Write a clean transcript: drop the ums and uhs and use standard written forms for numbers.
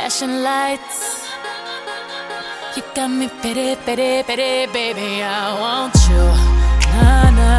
flashing lights. You got me pity, pity, pity, baby, I want you. Nah, nah.